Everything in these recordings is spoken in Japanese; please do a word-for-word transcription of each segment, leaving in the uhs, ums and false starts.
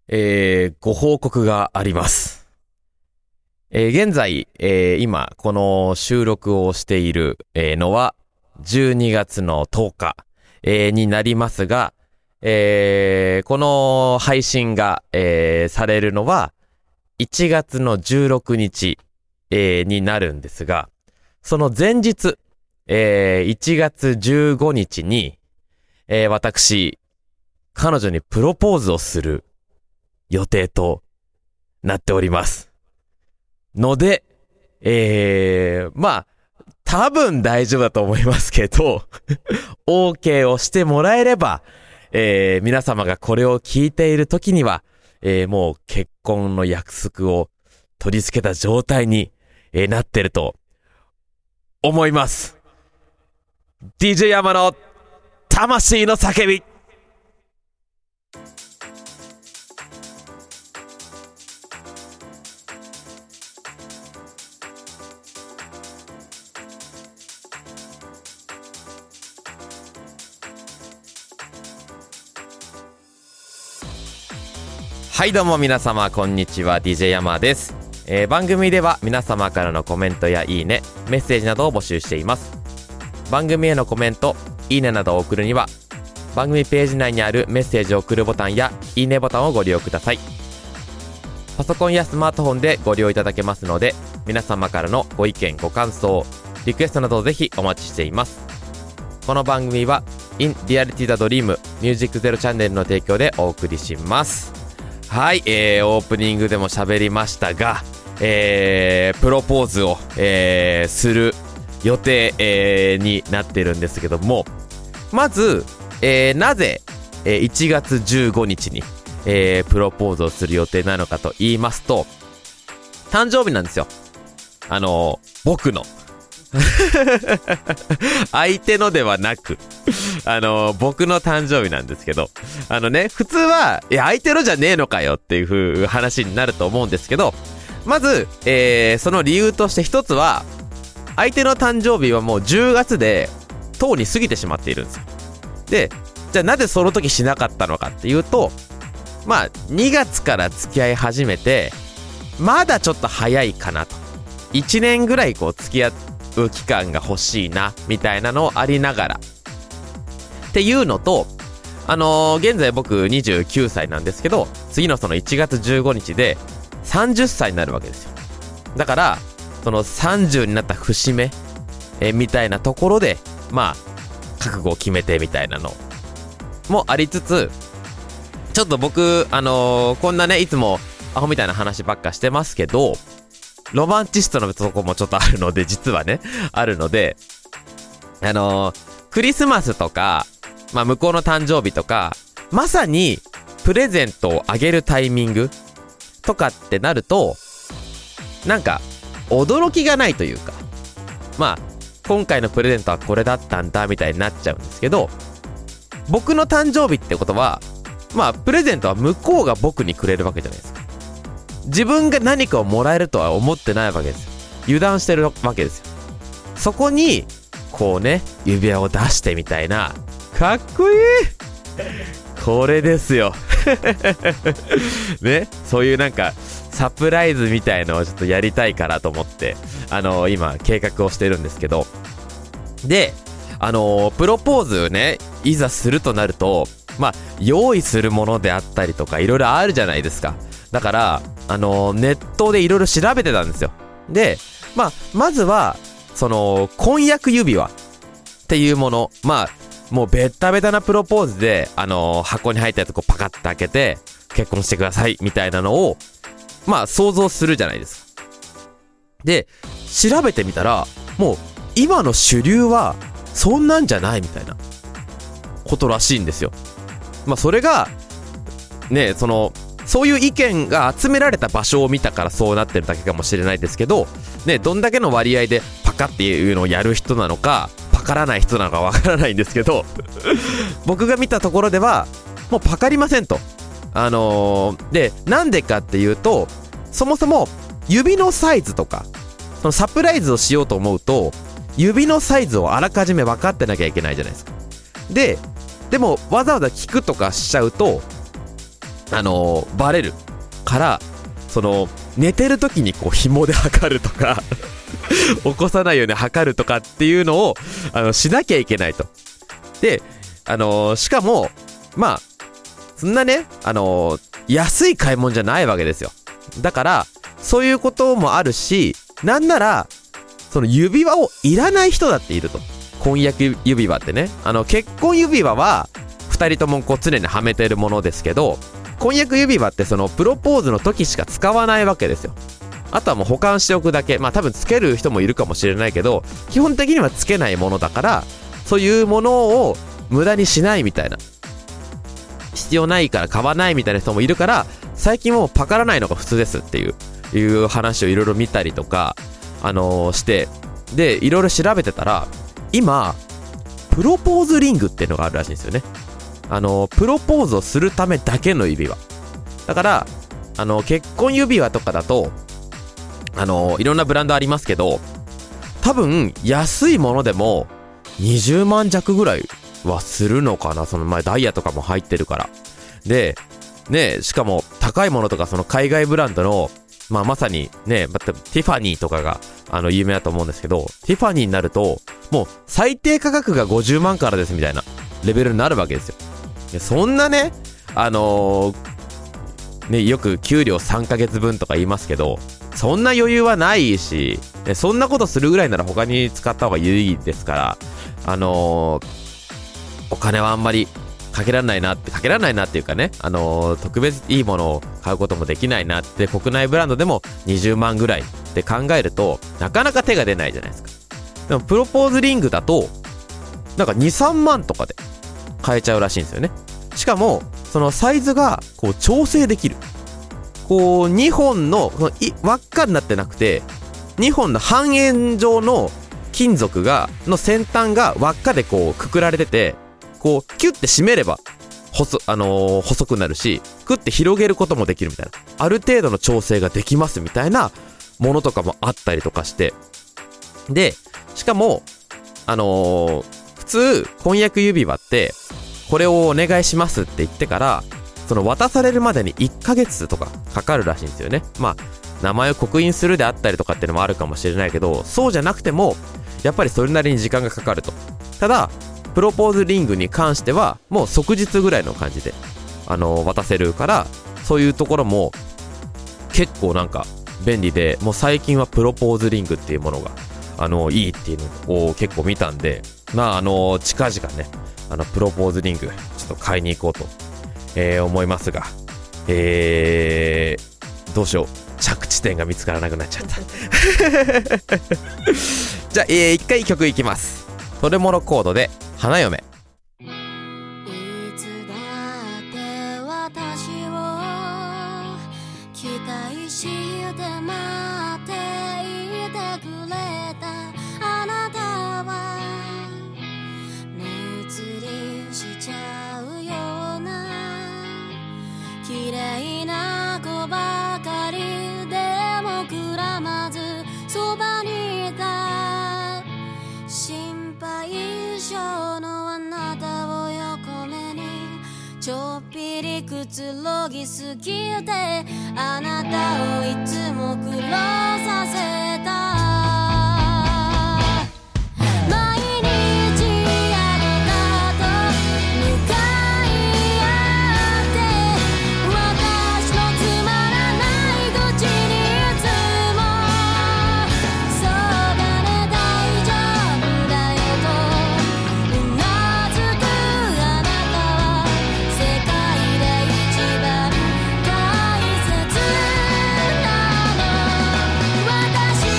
えー、ご報告があります。えー、現在、えー、今、この収録をしている、えー、のは、じゅうにがつのとおか、えー、になりますが、えー、この配信が、えー、されるのは、いちがつのじゅうろくにち、えー、になるんですが、その前日、えー、いちがつじゅうごにちに、えー、私、彼女にプロポーズをする予定となっております。ので、えー、まあ、多分大丈夫だと思いますけど、OK をしてもらえれば、えー、皆様がこれを聞いている時には、えー、もう結婚の約束を取り付けた状態に、えー、なってると思います。ディージェー 山の魂の叫び。はいどうも皆様こんにちは、 ディージェー 山です。えー、番組では皆様からのコメントやいいね、メッセージなどを募集しています。番組へのコメント、いいねなどを送るには番組ページ内にあるメッセージを送るボタンやいいねボタンをご利用ください。パソコンやスマートフォンでご利用いただけますので、皆様からのご意見ご感想リクエストなどをぜひお待ちしています。この番組は In Reality the Dream Music Zero チャンネルの提供でお送りします。はい、えー、オープニングでも喋りましたが、えー、プロポーズを、えー、する予定、えー、になってるんですけども、まず、えー、なぜ、えー、いちがつじゅうごにちに、えー、プロポーズをする予定なのかと言いますと、誕生日なんですよ。あのー、僕の相手のではなくあの僕の誕生日なんですけど、あのね、普通はいや相手のじゃねえのかよっていう風話になると思うんですけど、まず、えー、その理由として一つは、相手の誕生日はもうじゅうがつでとうに過ぎてしまっているんですよ。で、じゃあなぜその時しなかったのかっていうと、まあにがつから付き合い始めてまだちょっと早いかなと、いちねんぐらいこう付き合って期間が欲しいなみたいなのありながらっていうのと、あのー、現在僕にじゅうきゅうさいなんですけど、次のそのいちがつじゅうごにちでさんじゅっさいになるわけですよ。だからそのさんじゅうになった節目えみたいなところで、まあ覚悟を決めてみたいなのもありつつ、ちょっと僕あのー、こんなねいつもアホみたいな話ばっかしてますけど、ロマンチストのとこもちょっとあるので、実はねあるので、あのー、クリスマスとか、まあ向こうの誕生日とか、まさにプレゼントをあげるタイミングとかってなると、なんか驚きがないというか、まあ今回のプレゼントはこれだったんだみたいになっちゃうんですけど、僕の誕生日ってことは、まあプレゼントは向こうが僕にくれるわけじゃないですか。自分が何かをもらえるとは思ってないわけですよ。油断してるわけですよ。そこにこうね、指輪を出してみたいな、かっこいいこれですよね、そういうなんかサプライズみたいのをちょっとやりたいからと思って、あのー、今計画をしてるんですけど、であのー、プロポーズね、いざするとなると、まあ用意するものであったりとかいろいろあるじゃないですか。だからあのー、ネットでいろいろ調べてたんですよ。で、まあまずはその婚約指輪っていうもの、まあもうベッタベタなプロポーズで、あのー、箱に入ったやつこうパカッと開けて結婚してくださいみたいなのをまあ想像するじゃないですか。で調べてみたら、もう今の主流はそんなんじゃないみたいなことらしいんですよ。まあそれがね、そのそういう意見が集められた場所を見たからそうなってるだけかもしれないですけど、ね、どんだけの割合でパカっていうのをやる人なのかパカらない人なのかわからないんですけど僕が見たところではもうパカりませんと。あのー、でなんでかっていうと、そもそも指のサイズとか、そのサプライズをしようと思うと指のサイズをあらかじめ分かってなきゃいけないじゃないですか。ででもわざわざ聞くとかしちゃうと、 あのー、バレるから、その寝てる時にこう紐で測るとか起こさないように測るとかっていうのをあのしなきゃいけないと。で、あのー、しかもまあそんなね、あのー、安い買い物じゃないわけですよ。だからそういうこともあるし、なんならその指輪をいらない人だっていると。婚約指輪ってね、あの結婚指輪はふたりともこう常にはめてるものですけど、婚約指輪ってそのプロポーズの時しか使わないわけですよ。あとはもう保管しておくだけ。まあ多分つける人もいるかもしれないけど、基本的にはつけないものだから、そういうものを無駄にしないみたいな、必要ないから買わないみたいな人もいるから、最近もうパカらないのが普通ですっていういう話をいろいろ見たりとか、あのー、してでいろいろ調べてたら、今プロポーズリングっていうのがあるらしいんですよね。あのプロポーズをするためだけの指輪だから、あの結婚指輪とかだとあのいろんなブランドありますけど、多分安いものでもにじゅうまん弱ぐらいはするのかな。その前ダイヤとかも入ってるから。でね、しかも高いものとか、その海外ブランドのまあまさにね、またティファニーとかがあの有名だと思うんですけど、ティファニーになるともう最低価格がごじゅうまんからですみたいなレベルになるわけですよ。そんなね、あのー、ね、よく給料さんかげつぶんとか言いますけど、そんな余裕はないし、そんなことするぐらいなら他に使った方が有意義ですから、あのー、お金はあんまりかけられないなって、かけられないなっていうかね、あのー、特別いいものを買うこともできないなって、国内ブランドでもにじゅうまんぐらいって考えると、なかなか手が出ないじゃないですか。でもプロポーズリングだとなんかに、さんまんとかで買えちゃうらしいんですよね。しかもそのサイズがこう調整できる。こうにほんの、そのい輪っかになってなくて、にほんの半円状の金属がの先端が輪っかでこうくくられてて、こうキュッて締めれば細、あのー、細くなるし、クッて広げることもできるみたいな、ある程度の調整ができますみたいなものとかもあったりとかして、でしかもあのー、普通婚約指輪ってこれをお願いしますって言ってからその渡されるまでにいっかげつとかかかるらしいんですよね。まあ名前を刻印するであったりとかっていうのもあるかもしれないけど、そうじゃなくてもやっぱりそれなりに時間がかかると。ただプロポーズリングに関してはもう即日ぐらいの感じであの渡せるから、そういうところも結構なんか便利で、もう最近はプロポーズリングっていうものがあのいいっていうのを結構見たんで、まああの近々ね、あのプロポーズリングちょっと買いに行こうと、えー、思いますが、えー、どうしよう、着地点が見つからなくなっちゃったじゃあ、えー、一回曲いきます。トレモロコードで花嫁。 ちょっぴりくつろぎすぎてあなたをいつも苦労させた。毎日あなたと向かい合って私のつまらない愚痴にいつもそうだね大丈夫だよとうなずくあなたは世界で一番大切なの。私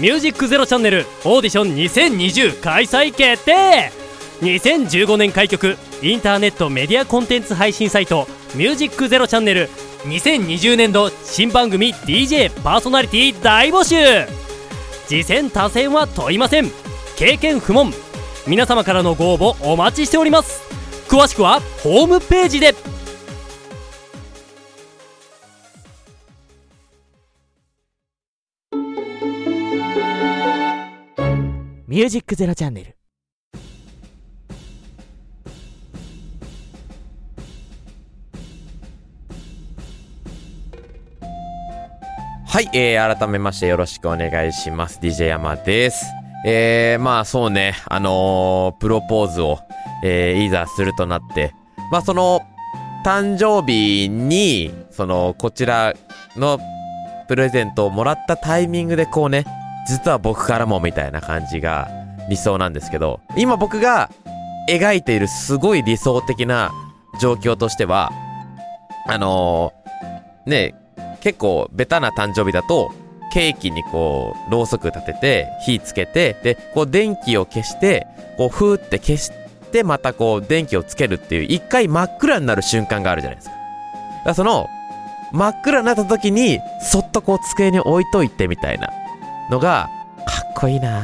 ミュージックゼロチャンネルオーディションにせんにじゅう開催決定。にせんじゅうごねん開局インターネットメディアコンテンツ配信サイトミュージックゼロチャンネルにせんにじゅうねんど新番組 ディージェー パーソナリティ大募集。次戦他戦は問いません。経験不問。皆様からのご応募お待ちしております。詳しくはホームページで。 ミュージックゼロチャンネル。 はい、えー、改めましてよろしくお願いします。ディージェー 山です。えー、まあそうね、あのー、プロポーズを、えー、いざするとなって、まあその、誕生日に、その、こちらのプレゼントをもらったタイミングでこうね、実は僕からもみたいな感じが理想なんですけど、今僕が描いているすごい理想的な状況としては、あのー、ね、結構ベタな誕生日だとケーキにこうろうそく立てて火つけて、でこう電気を消してこうふーって消してまたこう電気をつけるっていう一回真っ暗になる瞬間があるじゃないですか。だからその真っ暗になった時にそっとこう机に置いといてみたいなのがかっこいいな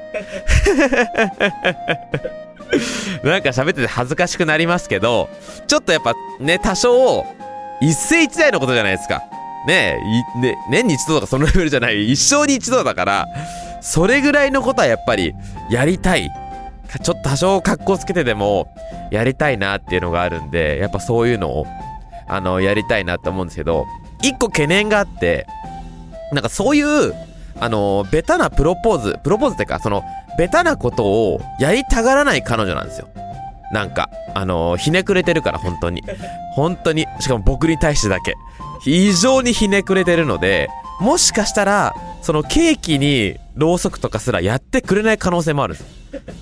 なんか喋ってて恥ずかしくなりますけど、ちょっとやっぱね、多少一世一代のことじゃないですかねえ、ね、年に一度とかそのレベルじゃない、一生に一度だから、それぐらいのことはやっぱりやりたい。ちょっと多少格好つけてでもやりたいなっていうのがあるんで、やっぱそういうのをあのやりたいなって思うんですけど、一個懸念があって、なんかそういうあのベタなプロポーズプロポーズってか、そのベタなことをやりたがらない彼女なんですよ。なんかあのひねくれてるから、本当に本当に、しかも僕に対してだけ非常にひねくれてるので、もしかしたらそのケーキにろうそくとかすらやってくれない可能性もあるんです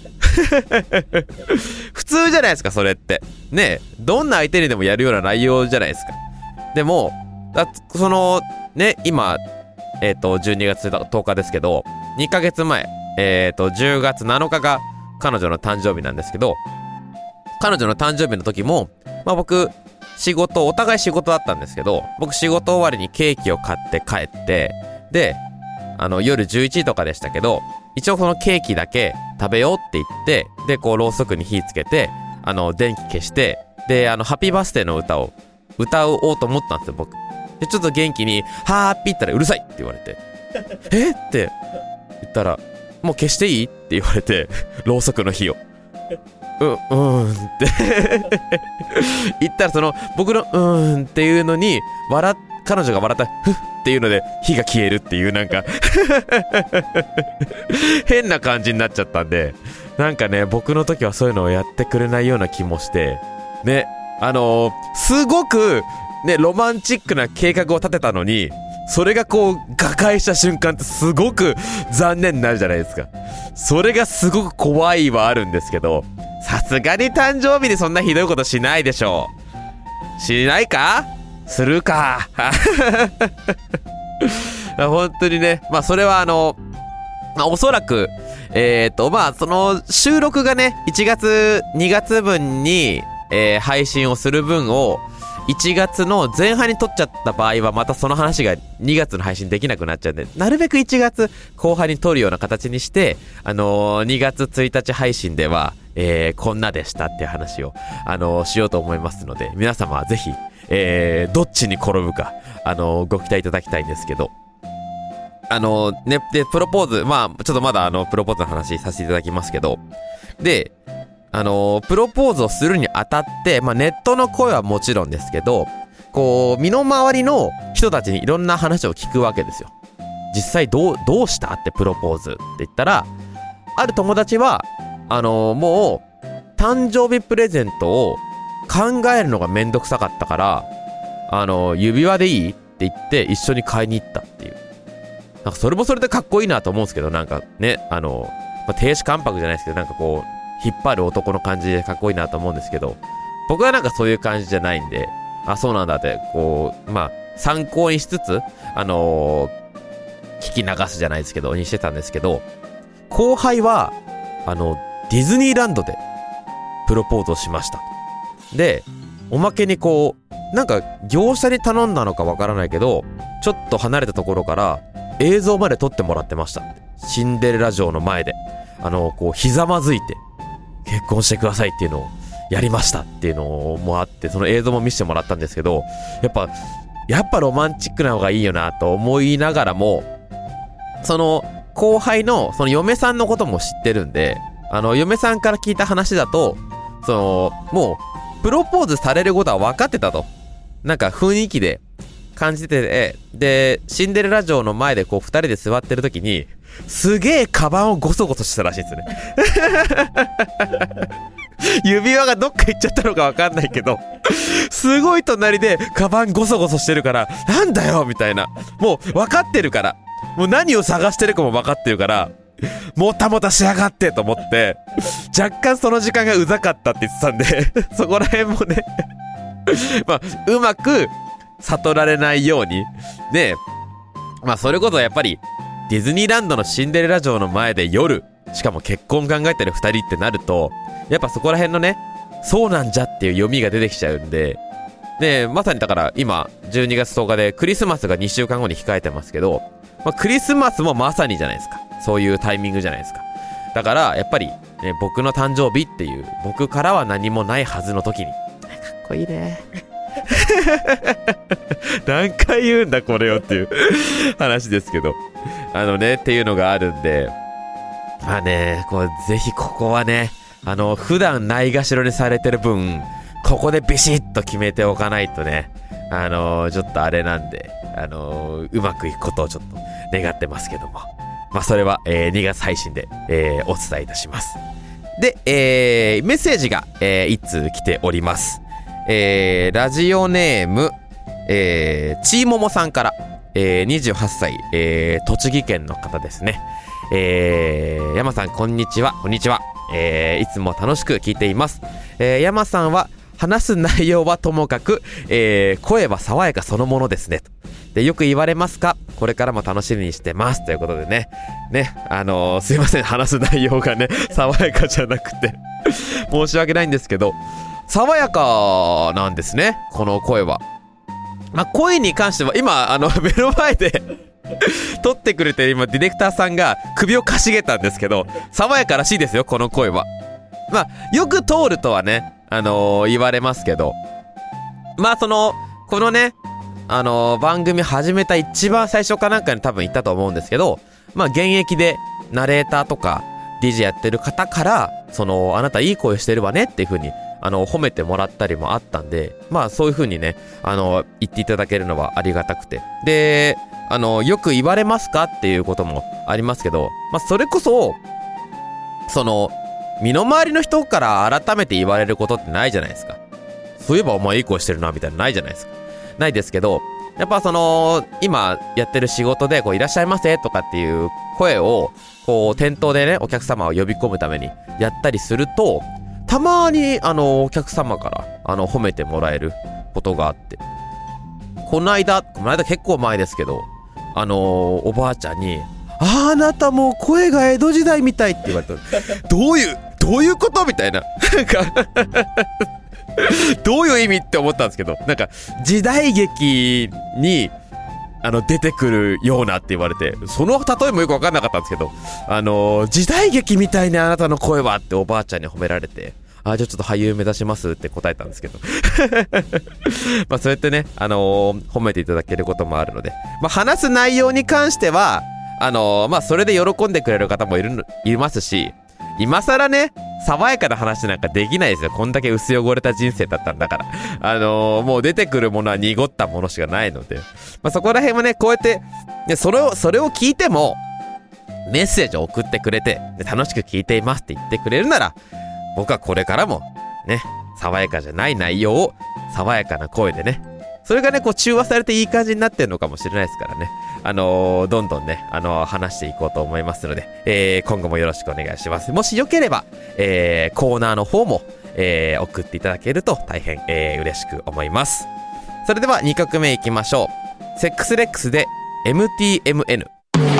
普通じゃないですか、それってね。どんな相手にでもやるような内容じゃないですか。でもだそのね、今えっとじゅうにがつとおかですけど、にかげつまええっとじゅうがつなのかが彼女の誕生日なんですけど、彼女の誕生日の時も、まあ僕仕事、お互い仕事だったんですけど、僕仕事終わりにケーキを買って帰って、で、あの夜じゅういちじとかでしたけど、一応このケーキだけ食べようって言って、でこうろうそくに火つけて、あの電気消して、であのハッピーバースデーの歌を歌おうと思ったんですよ、僕。でちょっと元気にハッピーって言ったらうるさいって言われてえって言ったら、もう消していいって言われて、ろうそくの火をう、うーんって言ったら、その僕のうーんっていうのに笑っ彼女が笑ったらふっっていうので火が消えるっていう、なんか変な感じになっちゃったんで、なんかね、僕の時はそういうのをやってくれないような気もしてね、あのー、すごくねロマンチックな計画を立てたのに、それがこう瓦解した瞬間ってすごく残念になるじゃないですか。それがすごく怖いはあるんですけど、さすがに誕生日にそんなひどいことしないでしょう。しないか？するか本当にね、まあそれはあの、まあ、おそらくえーとまあその収録がねいちがつにがつぶんに、えー、配信をする分をいちがつの前半に撮っちゃった場合は、またその話がにがつの配信できなくなっちゃうんで、なるべくいちがつこう半に撮るような形にして、あのー、にがつついたち配信では、えー、こんなでしたっていう話を、あのー、しようと思いますので、皆様はぜひ、えー、どっちに転ぶか、あのー、ご期待いただきたいんですけど、あのー、ね、で、プロポーズ、まあ、ちょっとまだあの、プロポーズの話させていただきますけど、で、あのー、プロポーズをするにあたって、まあ、ネットの声はもちろんですけど、こう、身の回りの人たちにいろんな話を聞くわけですよ。実際どう、どうしたってプロポーズって言ったら、ある友達は、あのー、もう、誕生日プレゼントを考えるのがめんどくさかったから、あのー、指輪でいいって言って一緒に買いに行ったっていう。なんかそれもそれでかっこいいなと思うんですけど、なんかね、あのー、まあ、亭主関白じゃないですけど、なんかこう、引っ張る男の感じでかっこいいなと思うんですけど、僕はなんかそういう感じじゃないんで、あ、そうなんだって、こう、まあ、参考にしつつ、あのー、 聞き流すじゃないですけど、にしてたんですけど、後輩は、あの、ディズニーランドでプロポーズをしました。で、おまけにこう、なんか業者に頼んだのかわからないけど、ちょっと離れたところから映像まで撮ってもらってました。シンデレラ城の前で、あの、こう、ひざまずいて、結婚してくださいっていうのをやりましたっていうのもあって、その映像も見せてもらったんですけど、やっぱ、やっぱロマンチックな方がいいよなと思いながらも、その後輩のその嫁さんのことも知ってるんで、あの嫁さんから聞いた話だと、そのもうプロポーズされることは分かってたと、なんか雰囲気で感じてて、でシンデレラ城の前でこう二人で座ってる時にすげえカバンをゴソゴソしてたらしいですね指輪がどっか行っちゃったのか分かんないけど、すごい隣でカバンゴソゴソしてるから、なんだよみたいな、もう分かってるから、もう何を探してるかも分かってるから、もたもたしやがってと思って、若干その時間がうざかったって言ってたんでそこら辺もねまあうまく悟られないようにね、まあそれこそやっぱりディズニーランドのシンデレラ城の前で夜、しかも結婚考えてる二人ってなると、やっぱそこら辺のね、そうなんじゃっていう読みが出てきちゃうんで、でまさにだから今じゅうにがつとおかでクリスマスがにしゅうかんごに控えてますけど、まあ、クリスマスもまさにじゃないですか、そういうタイミングじゃないですか。だからやっぱり、ね、僕の誕生日っていう、僕からは何もないはずの時に、かっこいいね何回言うんだこれよっていう話ですけど、あのねっていうのがあるんで、まあね、こうぜひここはね、あの普段ないがしろにされてる分、ここでビシッと決めておかないとね、あのー、ちょっとあれなんで、あのー、うまくいくことをちょっと願ってますけども、まあそれは、えー、にがつ配信で、えー、お伝えいたします。で、えー、メッセージが、えー、いっつう来ております。えー、ラジオネーム、えー、ちーももさんから、えー、にじゅうはっさい、えー、栃木県の方ですね。えー、山さんこんにちは。こんにちは。えー、いつも楽しく聞いています。えー、山さんは話す内容はともかく、えー、声は爽やかそのものですね。で、よく言われますか？これからも楽しみにしてます。ということでね。ね、あのー、すいません。話す内容がね、爽やかじゃなくて申し訳ないんですけど、爽やかなんですね、この声は。まあ、声に関しては今、あの、目の前で撮ってくれてる今ディレクターさんが首をかしげたんですけど、爽やからしいですよ、この声は。まあ、よく通るとはね、あのー、言われますけど、まあそのこのね、あのー、番組始めた一番最初かなんかに多分言ったと思うんですけど、まあ現役でナレーターとか ディージェー やってる方から、そのあなたいい声してるわねっていう風にあの褒めてもらったりもあったんで、まあそういう風にね、あの言っていただけるのはありがたくて、で、あのよく言われますかっていうこともありますけど、まあそれこそその身の回りの人から改めて言われることってないじゃないですか。そういえばお前いい声してるなみたいなないじゃないですか。ないですけど、やっぱその今やってる仕事でこういらっしゃいませとかっていう声をこう店頭でね、お客様を呼び込むためにやったりすると、たまにあのお客様からあの褒めてもらえることがあって、この間この間結構前ですけど、あのおばあちゃんに、あ, あなたもう声が江戸時代みたいって言われた。どういうどういうことみたいな、なんかどういう意味って思ったんですけど、なんか時代劇にあの出てくるようなって言われて、その例えもよく分かんなかったんですけど、あのー、時代劇みたいなあなたの声はっておばあちゃんに褒められて、あ、じゃあちょっと俳優目指しますって答えたんですけどまあそうやってね、あのー、褒めていただけることもあるので、まあ話す内容に関してはあのー、まあそれで喜んでくれる方もいるいますし、今更ね爽やかな話なんかできないですよ。こんだけ薄汚れた人生だったんだから、あのー、もう出てくるものは濁ったものしかないので、まあそこら辺もね、こうやってでそれをそれを聞いてもメッセージを送ってくれて、で楽しく聞いていますって言ってくれるなら、僕はこれからもね、爽やかじゃない内容を爽やかな声でね、それがねこう中和されていい感じになってるのかもしれないですからね、あのー、どんどんね、あのー、話していこうと思いますので、えー、今後もよろしくお願いします。もしよければ、えー、コーナーの方も、えー、送っていただけると大変、えー、嬉しく思います。それではにきょくめいきましょう。セックスレックスで エムティーエムエヌ。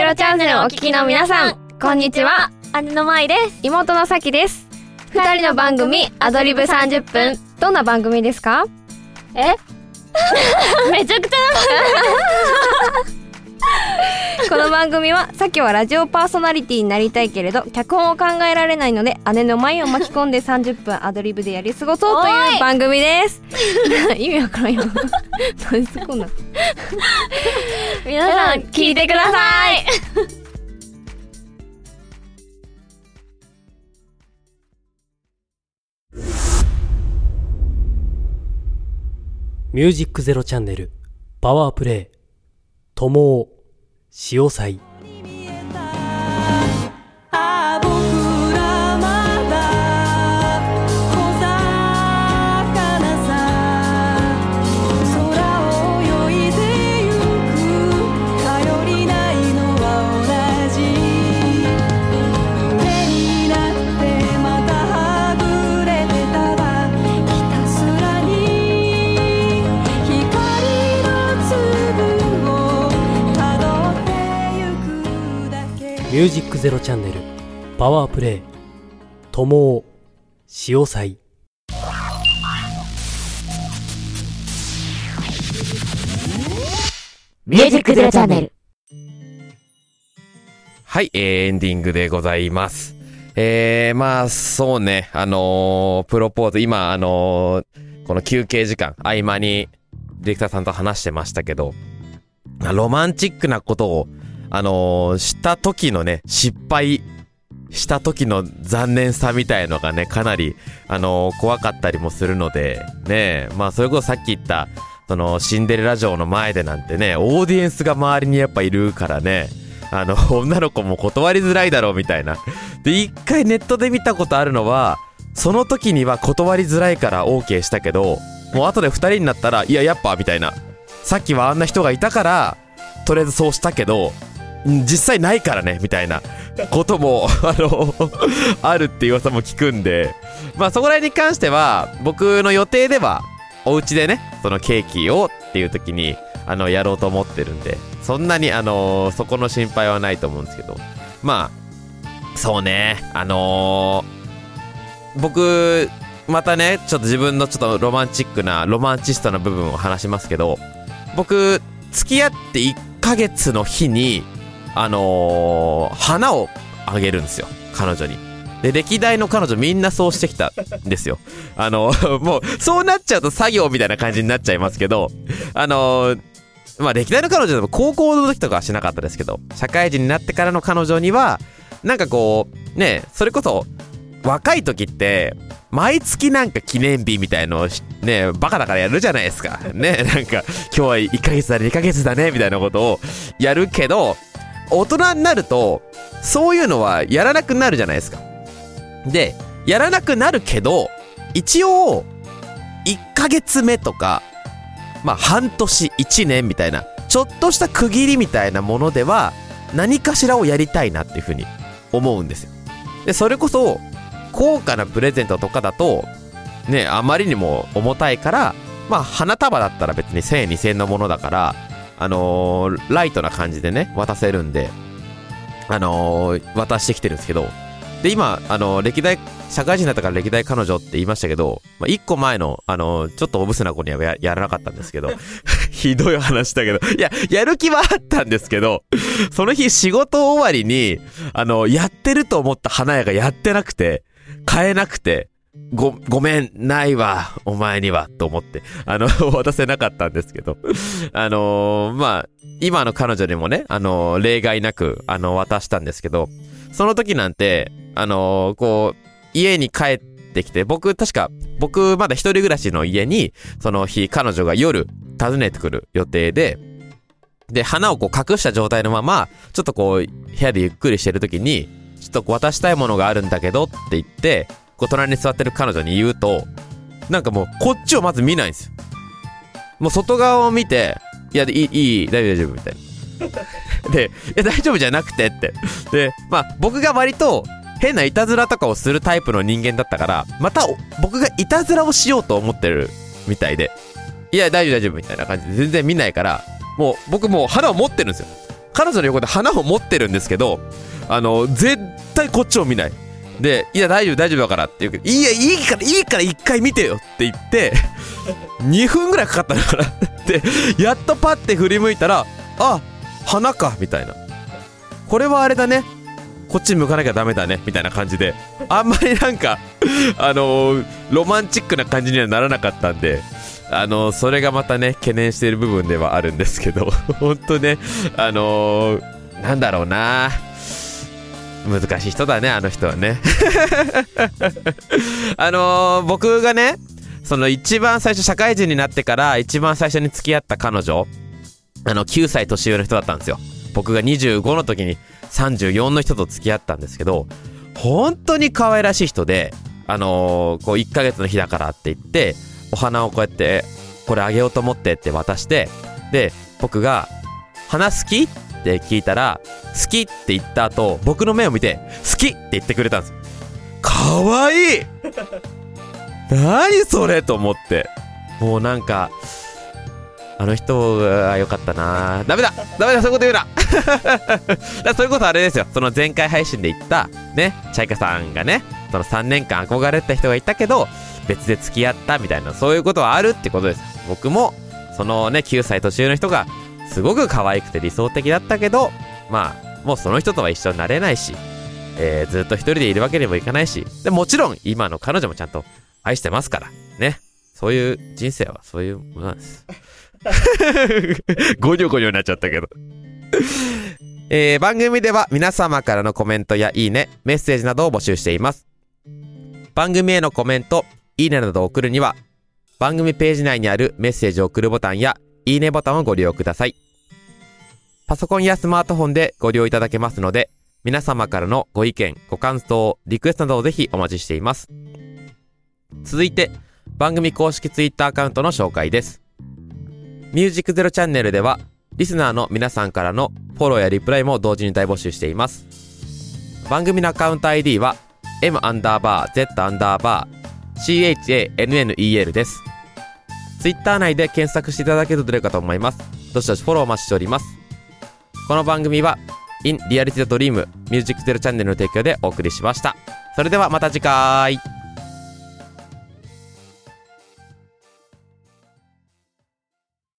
ロチャンネルをお聞きの皆さん、こんにちは。 姉の舞です。 妹のさきです。二人の番組アドリブさんじゅっぷん、どんな番組ですか？ えめちゃくちゃこの番組は、さきはラジオパーソナリティになりたいけれど脚本を考えられないので、姉の舞を巻き込んでさんじゅっぷんアドリブでやり過ごそうという番組です。意味わからんよ。何そこな皆さん聞いてください。 ミュージックゼロチャンネルパワープレイ友を潮祭。ミュージックゼロチャンネルパワープレイ友を潮祭。 ミュージックゼロチャンネル。 はい、えー、エンディングでございます。えー、まあ、そうね、あのー、プロポーズ、今、あのー、この休憩時間、合間に、ディレクターさんと話してましたけど、ロマンチックなことを、あのー、した時のね、失敗した時の残念さみたいのがね、かなり、あのー、怖かったりもするので、ね、まあ、それこそさっき言った、その、シンデレラ城の前でなんてね、オーディエンスが周りにやっぱいるからね、あの、女の子も断りづらいだろうみたいな。で、一回ネットで見たことあるのは、その時には断りづらいから OK したけど、もう後で二人になったら、いや、やっぱ、みたいな。さっきはあんな人がいたから、とりあえずそうしたけど、実際ないからねみたいなこともあのあるっていう噂も聞くんで、まあそこら辺に関しては僕の予定ではお家でね、そのケーキをっていう時にあのやろうと思ってるんで、そんなにあのそこの心配はないと思うんですけど、まあそうね、あのー、僕またね、ちょっと自分のちょっとロマンチックなロマンチストな部分を話しますけど、僕付き合っていっかげつの日にあのー、花をあげるんですよ、彼女に。で、歴代の彼女みんなそうしてきたんですよ。あのー、もう、そうなっちゃうと作業みたいな感じになっちゃいますけど、あのー、まあ、歴代の彼女でも高校の時とかはしなかったですけど、社会人になってからの彼女には、なんかこう、ね、それこそ、若い時って、毎月なんか記念日みたいのをね、バカだからやるじゃないですか。ね、なんか、今日はいっかげつだね、にかげつだね、みたいなことをやるけど、大人になるとそういうのはやらなくなるじゃないですか。で、やらなくなるけど一応いっかげつめとか、まあ半年いちねんみたいなちょっとした区切りみたいなものでは何かしらをやりたいなっていうふうに思うんですよ。で、それこそ高価なプレゼントとかだとね、あまりにも重たいから、まあ花束だったら別にせんえんにせんえんのものだから、あのー、ライトな感じでね、渡せるんで、あのー、渡してきてるんですけど、で、今、あのー、歴代、社会人だったから歴代彼女って言いましたけど、まあ、一個前の、あのー、ちょっとおブスな子には や, やらなかったんですけど、ひどい話だけど、いや、やる気はあったんですけど、その日仕事終わりに、あのー、やってると思った花屋がやってなくて、買えなくて、ご、ごめん、ないわ、お前には、と思って、あの、渡せなかったんですけど、あのー、まあ、今の彼女にもね、あのー、例外なく、あの、渡したんですけど、その時なんて、あのー、こう、家に帰ってきて、僕、確か、僕、まだ一人暮らしの家に、その日、彼女が夜、訪ねてくる予定で、で、花をこう隠した状態のまま、ちょっとこう、部屋でゆっくりしてる時に、ちょっと渡したいものがあるんだけどって言って、こう隣に座ってる彼女に言うと、なんかもうこっちをまず見ないんですよ。もう外側を見て、いや、いい、いい、大丈夫、大丈夫みたいな。で、いや、大丈夫じゃなくてって。で、まあ僕が割と変ないたずらとかをするタイプの人間だったから、また僕がいたずらをしようと思ってるみたいで、いや、大丈夫、大丈夫みたいな感じで全然見ないから、もう僕もう花を持ってるんですよ。 彼女の横で花を持ってるんですけど、あの絶対こっちを見ない。で、いや大丈夫大丈夫だからって言うけど、いやいいからいいから一回見てよって言ってにふんぐらいかかったのかなで、やっとパッて振り向いたら、あ、花かみたいな、これはあれだね、こっち向かなきゃダメだねみたいな感じで、あんまりなんかあのー、ロマンチックな感じにはならなかったんで、あのー、それがまたね懸念している部分ではあるんですけどほんとね、あのー、なんだろうな、難しい人だね、あの人はねあのー、僕がね、その一番最初社会人になってから一番最初に付き合った彼女、あのきゅうさい年上の人だったんですよ。僕がにじゅうごの時にさんじゅうよんの人と付き合ったんですけど、本当に可愛らしい人で、あのー、こういっかげつの日だからって言ってお花をこうやってこれあげようと思ってって渡して、で僕が花好きって聞いたら好きって言った後、僕の目を見て好きって言ってくれたんです。かわいい何それと思って、もうなんかあの人が良かったな。ダメだダメだ、そういうこと言うなだそれこそあれですよ、その前回配信で言ったね、チャイカさんがね、そのさんねんかん憧れた人がいたけど別で付き合ったみたいな、そういうことはあるってことです。僕もそのねきゅうさい年上の人がすごく可愛くて理想的だったけど、まあもうその人とは一緒になれないし、えー、ずっと一人でいるわけにもいかないし、でもちろん今の彼女もちゃんと愛してますからね。そういう人生はそういうものなんですゴニョゴニョになっちゃったけどえー、番組では皆様からのコメントやいいね、メッセージなどを募集しています。番組へのコメント、いいねなどを送るには番組ページ内にあるメッセージを送るボタンやいいねボタンをご利用ください。パソコンやスマートフォンでご利用いただけますので、皆様からのご意見、ご感想、リクエストなどをぜひお待ちしています。続いて番組公式ツイッターアカウントの紹介です。ミュージックゼロチャンネルではリスナーの皆さんからのフォローやリプライも同時に大募集しています。番組のアカウント アイディー は M アンダーバー Z アンダーバー シーエイチエーエヌエヌイーエル です。ツイッター内で検索していただけると出るかと思います。どしどしフォローお待ちしております。この番組は In Reality the Dream ミュージックゼロチャンネルの提供でお送りしました。それではまた次回。